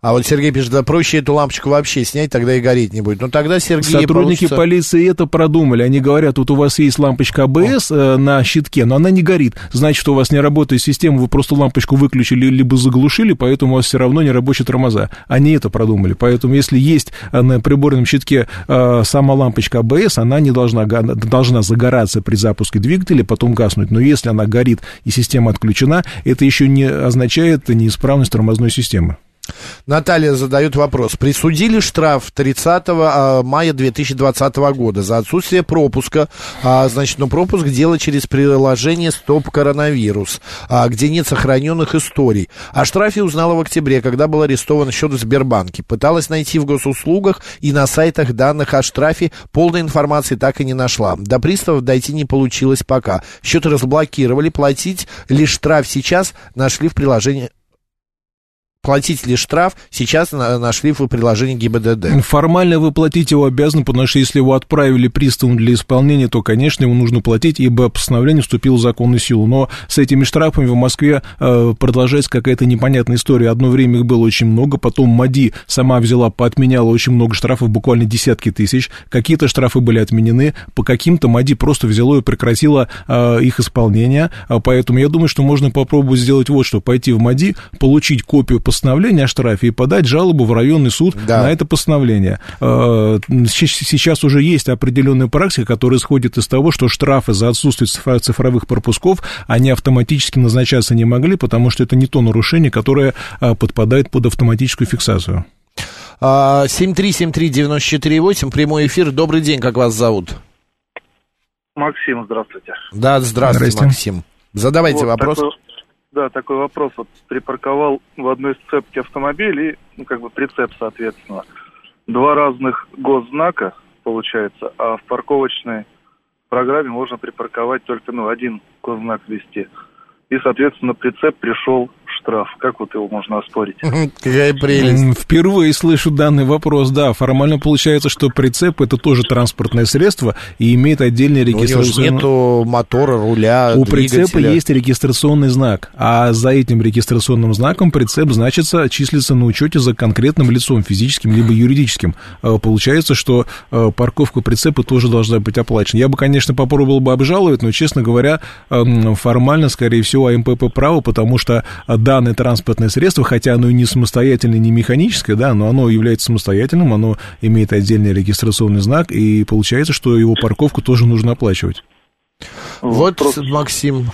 А вот Сергей пишет, да проще эту лампочку вообще снять, тогда и гореть не будет. Ну тогда, Сергей, сотрудники полиции это продумали. Они говорят, вот у вас есть лампочка АБС на щитке, но она не горит. Значит, у вас не работает система, вы просто лампочку выключили либо заглушили, поэтому у вас все равно не рабочие тормоза. Они это продумали. Поэтому если есть на приборном щитке сама лампочка АБС, она не должна загораться при запуске двигателя, потом гаснуть. Но если она горит и система отключена, это еще не означает неисправность тормозной системы. Наталья задает вопрос. Присудили штраф 30 мая 2020 года за отсутствие пропуска. Значит, пропуск делать через приложение «Стоп коронавирус», где нет сохраненных историй. О штрафе узнала в октябре, когда был арестован счет в Сбербанке. Пыталась найти в госуслугах и на сайтах данных о штрафе. Полной информации так и не нашла. До приставов дойти не получилось пока. Счет разблокировали. Платить ли штраф сейчас нашли в приложении... Платить ли штраф сейчас нашли в приложении ГИБДД? Формально вы платить его обязаны, потому что если его отправили приставам для исполнения, то, конечно, ему нужно платить, ибо постановление вступило в законную силу. Но с этими штрафами в Москве продолжается какая-то непонятная история. Одно время их было очень много, потом МАДИ сама взяла, поотменяла очень много штрафов, буквально десятки тысяч. Какие-то штрафы были отменены, по каким-то МАДИ просто взяло и прекратило их исполнение. Поэтому я думаю, что можно попробовать сделать вот что: пойти в МАДИ, получить копию постановления о штрафе и подать жалобу в районный суд на это постановление. Сейчас уже есть определенная практика, которая исходит из того, что штрафы за отсутствие цифровых пропусков, они автоматически назначаться не могли, потому что это не то нарушение, которое подпадает под автоматическую фиксацию. 7373948, прямой эфир. Добрый день, как вас зовут? Максим, здравствуйте. Да, здравствуйте, Максим. Задавайте вопрос. Такой вопрос. Вот припарковал в одной сцепке автомобиль и, прицеп, соответственно. Два разных госзнака, получается, а в парковочной программе можно припарковать только, один госзнак ввести. И, соответственно, прицеп пришел штраф. Как вот его можно оспорить? Какая прелесть. Впервые слышу данный вопрос. Да, формально получается, что прицеп — это тоже транспортное средство и имеет отдельный регистрационный... У него нету мотора, руля, у прицепа есть регистрационный знак, а за этим регистрационным знаком прицеп числится на учете за конкретным лицом, физическим либо юридическим. Получается, что парковка прицепа тоже должна быть оплачена. Я бы, конечно, попробовал бы обжаловать, но, честно говоря, формально, скорее всего, АМПП право, потому что данное транспортное средство, хотя оно и не самостоятельное, не механическое, да, но оно является самостоятельным, оно имеет отдельный регистрационный знак, и получается, что его парковку тоже нужно оплачивать. Вот, Максим.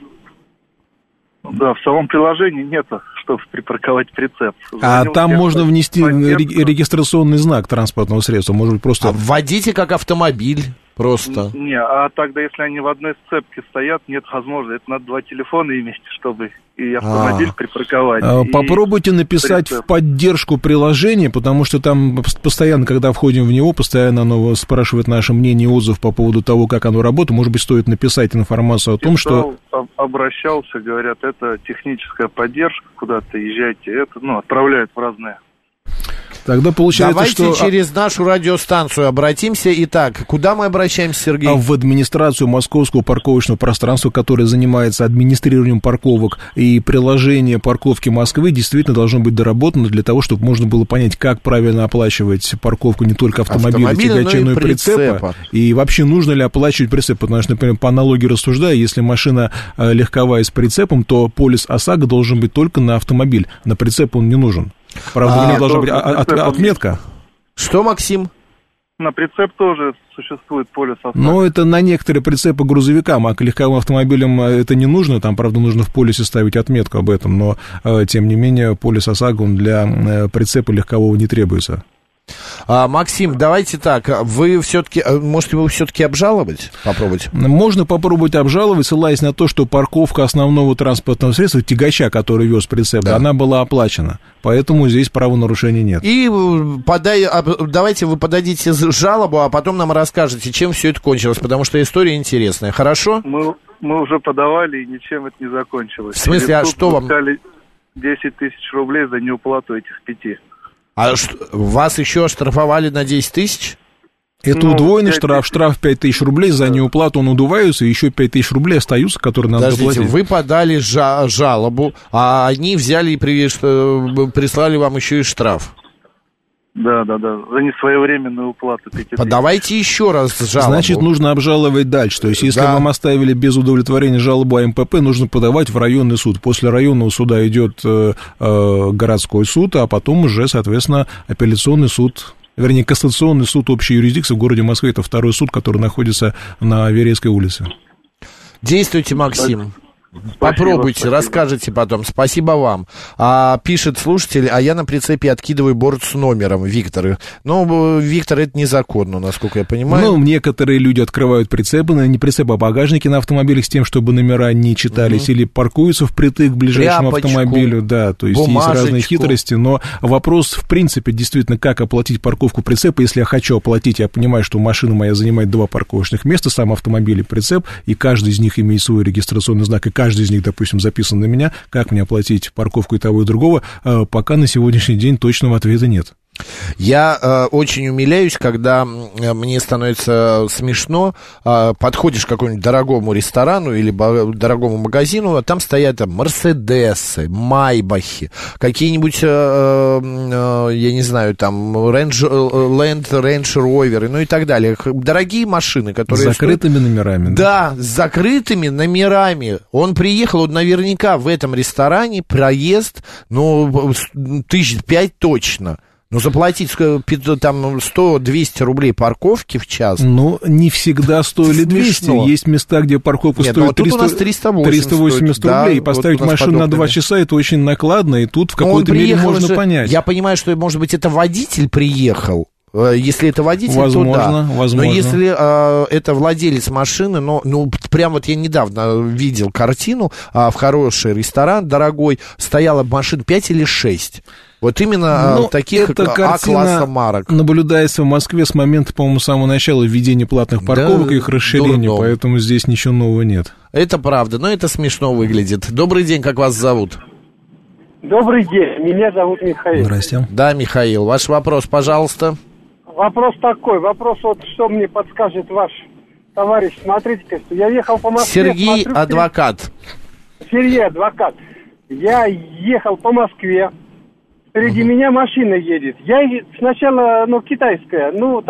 Да, в самом приложении нету, чтобы припарковать прицеп. А там можно внести регистрационный знак транспортного средства, может быть, просто... Вводите как автомобиль. Просто. Не, а тогда, если они в одной сцепке стоят, нет возможности. Это надо два телефона иметь, чтобы и автомобиль припарковать. Попробуйте написать в поддержку приложения, потому что там постоянно, когда входим в него, постоянно оно спрашивает наше мнение и отзыв по поводу того, как оно работает. Может быть, стоит написать информацию о том, что... Обращался, говорят, это техническая поддержка, куда-то езжайте, это, отправляют в разные... Тогда получается, давайте через нашу радиостанцию обратимся. Итак, куда мы обращаемся, Сергей? В администрацию московского парковочного пространства, которое занимается администрированием парковок, и приложение парковки Москвы действительно должно быть доработано для того, чтобы можно было понять, как правильно оплачивать парковку не только автомобиля, тягача, но и прицепа. И вообще, нужно ли оплачивать прицеп? Потому что, например, по аналогии рассуждая, если машина легковая с прицепом, то полис ОСАГО должен быть только на автомобиль. На прицеп он не нужен. Правда, у него должна быть отметка. Что, Максим? На прицеп тоже существует полис ОСАГО. Но это на некоторые прицепы грузовикам, а к легковым автомобилям это не нужно. Там, правда, нужно в полисе ставить отметку об этом, но, тем не менее, полис ОСАГО он для прицепа легкового не требуется. Максим, давайте так, можете вы все-таки обжаловать? Попробовать? Можно попробовать обжаловать, ссылаясь на то, что парковка основного транспортного средства, тягача, который вез прицеп, она была оплачена. Поэтому здесь правонарушений нет. И давайте вы подадите жалобу, а потом нам расскажете, чем все это кончилось, потому что история интересная. Хорошо? Мы уже подавали, и ничем это не закончилось. В смысле, а что вам? 10 тысяч рублей за неуплату этих 5. А вас еще оштрафовали на 10 тысяч? Это удвоенный штраф, штраф 5000 рублей, за неуплату он удваивается, и еще 5000 рублей остаются, которые надо заплатить. Вы подали жалобу, а они взяли и прислали вам еще и штраф. Да, за несвоевременную уплату 5000. Подавайте еще раз жалобу. Значит, нужно обжаловать дальше. То есть, если вам оставили без удовлетворения жалобу АМПП, нужно подавать в районный суд. После районного суда идет городской суд, а потом уже, соответственно, апелляционный суд, вернее, кассационный суд общей юрисдикции в городе Москве. Это второй суд, который находится на Верейской улице. Действуйте, Максим. Попробуйте, расскажите потом. Спасибо вам. Пишет слушатель, а я на прицепе откидываю борт с номером, Виктор. Ну, Виктор, это незаконно, насколько я понимаю. Ну, некоторые люди открывают прицепы, не прицепы, а багажники на автомобилях с тем, чтобы номера не читались, или паркуются впритык к ближайшему автомобилю. Да, то есть есть разные хитрости, но вопрос, в принципе, действительно, как оплатить парковку прицепа. Если я хочу оплатить, я понимаю, что машина моя занимает 2 парковочных места, сам автомобиль и прицеп, и каждый из них имеет свой регистрационный знак, и каждый из них, допустим, записан на меня, как мне оплатить парковку и того, и другого, пока на сегодняшний день точного ответа нет. Я очень умиляюсь, когда мне становится смешно, подходишь к какому-нибудь дорогому ресторану или дорогому магазину, а там стоят Мерседесы, Майбахи, какие-нибудь, я не знаю, там, Рейндж Роверы, ну и так далее. Дорогие машины, которые... С закрытыми номерами. Да, с закрытыми номерами. Он приехал, наверняка в этом ресторане проезд, ну, 5 тысяч точно. Ну, заплатить там 100-200 рублей парковки в час. Ну, не всегда 100 или 200. Есть места, где парковка стоит 380 рублей. И поставить машину на 2 часа, это очень накладно, и тут в какой-то мере можно понять. Я понимаю, что, может быть, это водитель приехал. Если это водитель, возможно, то да. Возможно. Но если это владелец машины, ну, прям вот я недавно видел картину, в хороший ресторан, дорогой, стояла машин 5 или 6. Вот именно таких А-класса марок. Наблюдается в Москве с момента, по-моему, самого начала введения платных парковок и их расширения, поэтому здесь ничего нового нет. Это правда, но это смешно выглядит. Добрый день, как вас зовут? Добрый день, меня зовут Михаил. Здрасте. Да, Михаил, ваш вопрос, пожалуйста. Вопрос такой, вот что мне подскажет ваш товарищ. Смотрите-ка, я ехал по Москве. Сергей адвокат. Сергей адвокат. Я ехал по Москве. Впереди меня машина едет. Я сначала, китайская,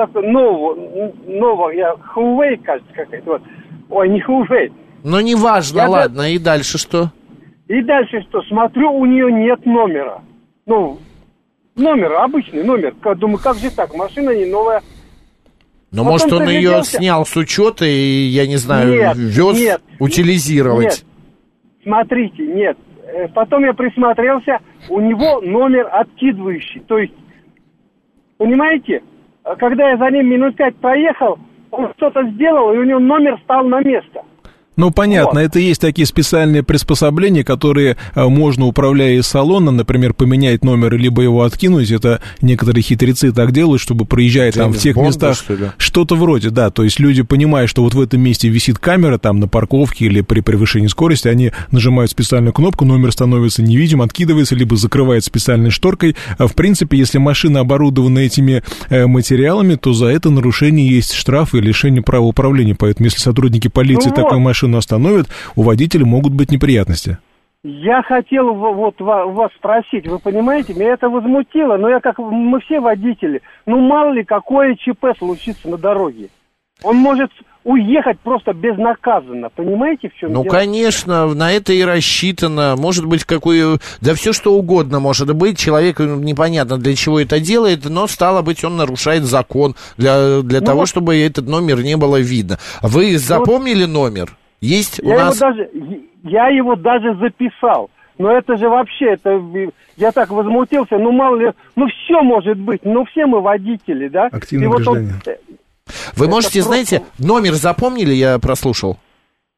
новая, Huawei, кажется, какая-то. Вот. Ой, не Huawei. Ну, неважно, ладно, и дальше что? И дальше что? Смотрю, у нее нет номера. Номер, обычный номер. Думаю, как же так, машина не новая. Но, может, он ее снял с учета и, я не знаю, вез утилизировать? Нет. Смотрите, нет. Потом я присмотрелся, у него номер откидывающий. То есть, понимаете, когда я за ним минут 5 проехал, он что-то сделал, и у него номер стал на место. Ну, понятно, это есть такие специальные приспособления, которые можно, управляя из салона, например, поменять номер, либо его откинуть. Это некоторые хитрецы так делают, чтобы, проезжая там в тех местах, что-то вроде, да. То есть люди, понимая, что вот в этом месте висит камера, там, на парковке или при превышении скорости, они нажимают специальную кнопку, номер становится невидим, откидывается, либо закрывает специальной шторкой. В принципе, если машина оборудована этими материалами, то за это нарушение есть штраф и лишение права управления. Поэтому, если сотрудники полиции такую машину остановят, у водителя могут быть неприятности. Я хотел вас спросить, вы понимаете, меня это возмутило, но мы все водители, мало ли какое ЧП случится на дороге. Он может уехать просто безнаказанно, понимаете, в чем дело? Ну, конечно, на это и рассчитано, может быть, да все что угодно может быть, человеку непонятно для чего это делает, но, стало быть, он нарушает закон для того, чтобы этот номер не было видно. Вы запомнили номер? Есть у нас... Я его даже записал. Но это же вообще, я так возмутился, мало ли, все может быть, все мы водители, да? Активное награждение. Вы можете, знаете, номер запомнили, я прослушал?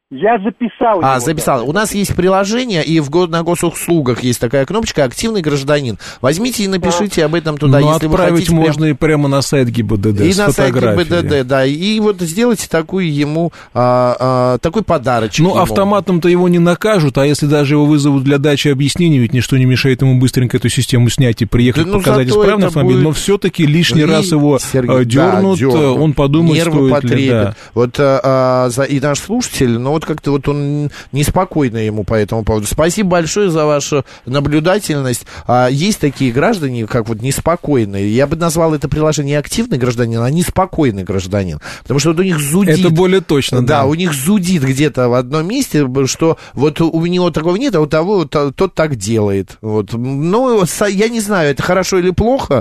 Я записал. Записал. Даже. У нас есть приложение, и на госуслугах есть такая кнопочка «Активный гражданин». Возьмите и напишите об этом туда. Но если отправить вы хотите, можно и прямо на сайт ГИБДД и с на сайт фотографией. ГИБДД, да. И вот сделайте такую ему, такой подарочек. Ну, автоматом-то его не накажут, а если даже его вызовут для дачи объяснений, ведь ничто не мешает ему быстренько эту систему снять и приехать, показать исправный автомобиль, но все-таки лишний раз его дернут, он подумает, нервы стоит ли. Да. Вот и наш слушатель, вот как-то вот он неспокойно ему по этому поводу. Спасибо большое за вашу наблюдательность. Есть такие граждане, как вот неспокойные. Я бы назвал это приложение не активный гражданин, а неспокойный гражданин. Потому что вот у них зудит. Это более точно, да. Да, у них зудит где-то в одном месте, что вот у него такого нет, а у того тот так делает. Вот. Ну, я не знаю, это хорошо или плохо,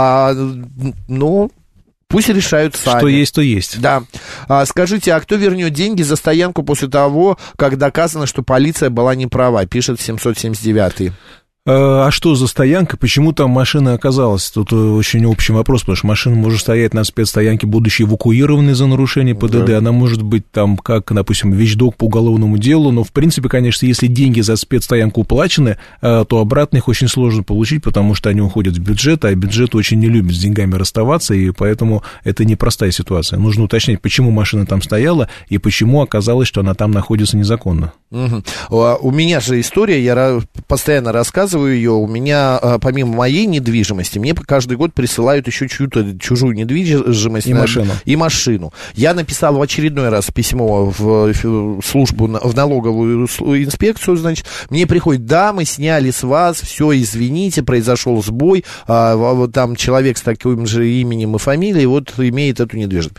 но... Пусть решают сами. Что есть, то есть. Да. Скажите, а кто вернет деньги за стоянку после того, как доказано, что полиция была не права? Пишет 779-й. А что за стоянка? Почему там машина оказалась? Тут очень общий вопрос, потому что машина может стоять на спецстоянке, будучи эвакуированной за нарушение ПДД. Да. Она может быть там, как, допустим, вещдок по уголовному делу, но, в принципе, конечно, если деньги за спецстоянку уплачены, то обратно их очень сложно получить, потому что они уходят в бюджет, а бюджет очень не любит с деньгами расставаться, и поэтому это непростая ситуация. Нужно уточнять, почему машина там стояла и почему оказалось, что она там находится незаконно. У меня же история, я постоянно рассказываю ее. У меня, помимо моей недвижимости, мне каждый год присылают еще чью-то чужую недвижимость. И машину. Я написал в очередной раз письмо в службу, в налоговую инспекцию, значит, мне приходит: да, мы сняли с вас, все, извините, произошел сбой, вот там человек с таким же именем и фамилией вот имеет эту недвижимость.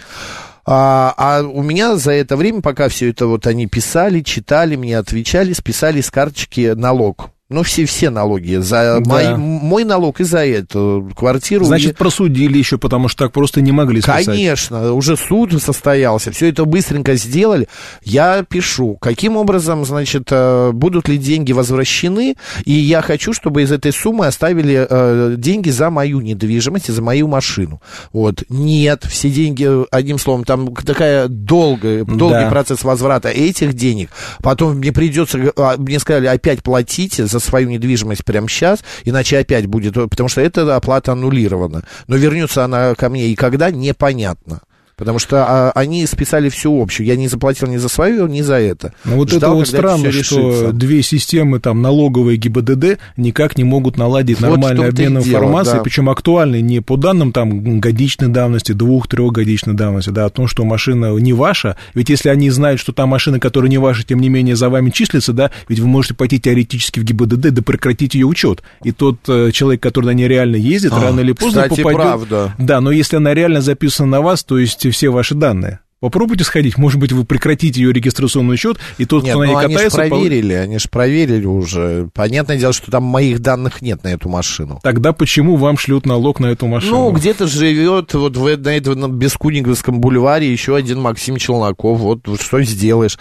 А у меня за это время, пока все это вот они писали, читали, мне отвечали, списали с карточки налог. Ну, все налоги. За мой налог и за эту квартиру. Значит, просудили еще, потому что так просто не могли списать. Конечно, уже суд состоялся, все это быстренько сделали. Я пишу, каким образом, значит, будут ли деньги возвращены, и я хочу, чтобы из этой суммы оставили деньги за мою недвижимость и за мою машину. Вот. Нет, все деньги, одним словом, там такая долгий процесс возврата этих денег. Потом мне придется, мне сказали, опять платите за свою недвижимость прямо сейчас, иначе опять будет, потому что эта оплата аннулирована. Но вернется она ко мне и когда, непонятно. Потому что они списали всю общую. Я не заплатил ни за свою, ни за это. Ну, вот это вот странно, что две системы, там, налоговая и ГИБДД, никак не могут наладить нормальный обмен информацией, причем актуальный не по данным там годичной давности, 2-3-годичной давности, да, о том, что машина не ваша. Ведь если они знают, что та машина, которая не ваша, тем не менее за вами числится, да, ведь вы можете пойти теоретически в ГИБДД, да прекратить ее учет. И тот человек, который на ней реально ездит, рано или поздно кстати, попадет. Правда. Да, но если она реально записана на вас, то есть все ваши данные. Попробуйте сходить, может быть, вы прекратите ее регистрационный счет, и тот, кто на ней катается... они же проверили уже. Понятное дело, что там моих данных нет на эту машину. Тогда почему вам шлют налог на эту машину? Ну, где-то живет вот на этом Бескуниговском бульваре еще один Максим Челноков. Вот что сделаешь.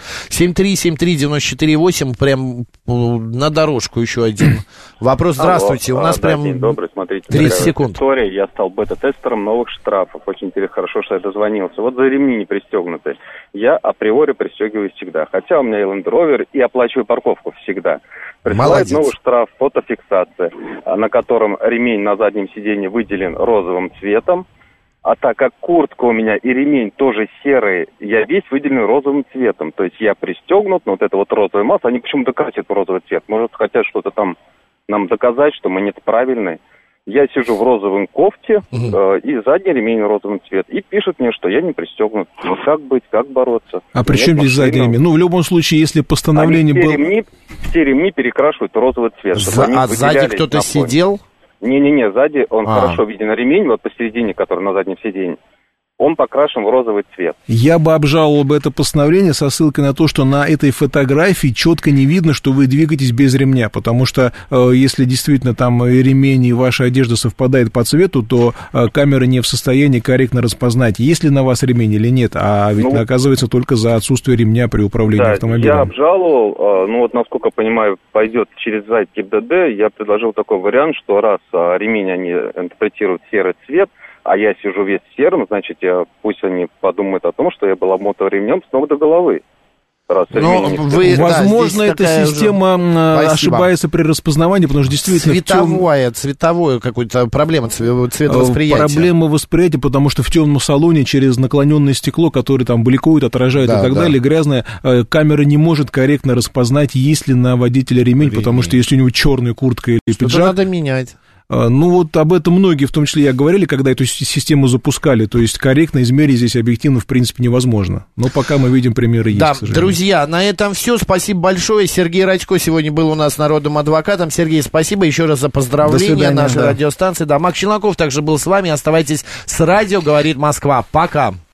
7373948, прям на дорожку еще один вопрос. Здравствуйте, у нас прям день добрый, смотрите, 30 секунд. История. Я стал бета-тестером новых штрафов. Очень хорошо, что я дозвонился. Вот за ремни не пристегнуты. Я априори пристегиваюсь всегда. Хотя у меня и Land Rover, и оплачиваю парковку всегда. Присылает новый штраф, фотофиксация, на котором ремень на заднем сиденье выделен розовым цветом. А так как куртка у меня и ремень тоже серые, я весь выделен розовым цветом. То есть я пристегнут, но вот эта вот розовая масса, они почему-то красят в розовый цвет. Может, хотят что-то там нам доказать, что монеты правильные. Я сижу в розовом кофте, и задний ремень розовым цвет. И пишут мне, что я не пристегнут. Ну, как быть, как бороться? А при чем здесь задний ремень? Ну, в любом случае, если постановление было... Все ремни перекрашивают в розовый цвет. А сзади кто-то сидел? Не-не-не, сзади он хорошо виден ремень, вот посередине, который на заднем сиденье. Он покрашен в розовый цвет. Я бы обжаловал бы это постановление со ссылкой на то, что на этой фотографии четко не видно, что вы двигаетесь без ремня, потому что если действительно там ремень и ваша одежда совпадает по цвету, то камера не в состоянии корректно распознать, есть ли на вас ремень или нет, а ведь оказывается только за отсутствие ремня при управлении автомобилем. Я обжаловал, насколько понимаю, пойдет через сайт ГИБДД, я предложил такой вариант, что раз ремень они интерпретируют серый цвет, а я сижу весь серым, значит, пусть они подумают о том, что я был обмотан ремнем с ног до головы. Возможно, эта система ошибается при распознавании, потому что действительно... Цветовое какое-то проблема цветовосприятия. Проблема восприятия, потому что в темном салоне через наклоненное стекло, которое там бликует, отражает и так далее, грязное, камера не может корректно распознать, есть ли на водителе ремень, потому что если у него черная куртка или пиджак... Что-то надо менять. Ну, вот об этом многие, в том числе я, говорили, когда эту систему запускали. То есть корректно измерить здесь объективно, в принципе, невозможно. Но пока мы видим примеры есть, к сожалению. Друзья, на этом все. Спасибо большое. Сергей Радько сегодня был у нас народным адвокатом. Сергей, спасибо еще раз за поздравления нашей радиостанции. Макс Челноков также был с вами. Оставайтесь с радио, говорит Москва. Пока.